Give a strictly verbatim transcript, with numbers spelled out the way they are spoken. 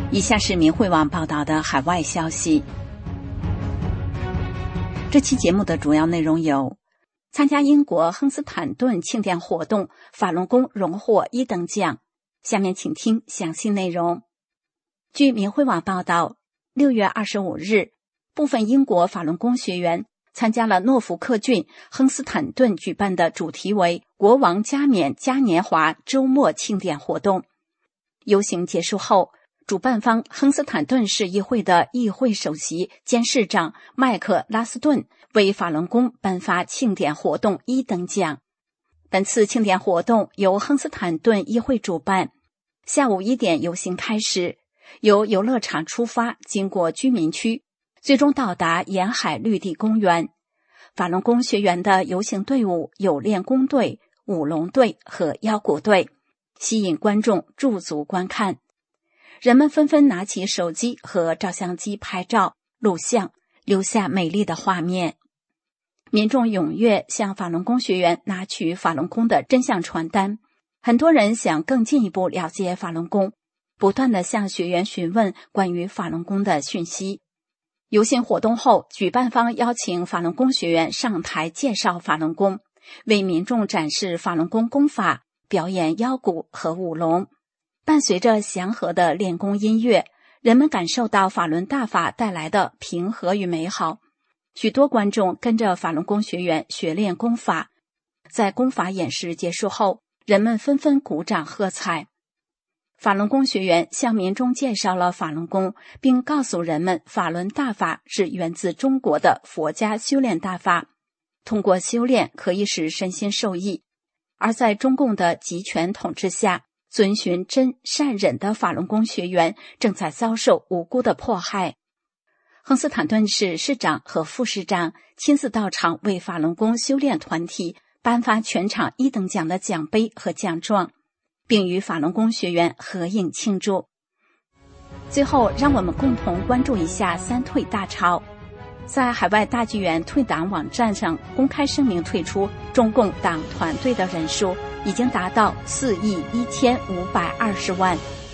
以下是明慧网报道的海外消息。这期节目的主要内容有：参加英国亨斯坦顿庆典活动，法轮功荣获一等奖。下面请听详细内容。据明慧网报道，六月二十五日，部分英国法轮功学员参加了诺福克郡亨斯坦顿举办的主题为国王加冕嘉年华周末庆典活动。游行结束后，主办方亨斯坦顿市议会的议会首席监事长麦克拉斯顿为法轮功颁发庆典活动一等奖。本次庆典活动由亨斯坦顿议会主办，下午一点游行开始，由游乐场出发，经过居民区，最终到达沿海绿地公园。法轮功学员的游行队伍有练功队、舞龙队和腰鼓队，吸引观众驻足观看。人们纷纷拿起手机和照相机拍照、录像，留下美丽的画面。民众踊跃向法轮功学员拿取法轮功的真相传单，很多人想更进一步了解法轮功，不断地向学员询问关于法轮功的讯息。游行活动后，举办方邀请法轮功学员上台介绍法轮功，为民众展示法轮功功法，表演腰鼓和舞龙。伴随着祥和的练功音乐，人们感受到法轮大法带来的平和与美好。许多观众跟着法轮功学员学练功法，在功法演示结束后，人们纷纷鼓掌喝彩。法轮功学员向民众介绍了法轮功，并告诉人们法轮大法是源自中国的佛家修炼大法，通过修炼可以使身心受益。而在中共的集权统治下，遵循真善忍的法轮功学员正在遭受无辜的迫害。亨斯坦顿市市长和副市长亲自到场为法轮功修炼团体颁发全场一等奖的奖杯和奖状，并与法轮功学员合影庆祝。最后，让我们共同关注一下三退大潮。在海外大剧院退党网站上公开声明退出中共党团队的人数已经达到四亿一千五百二十万。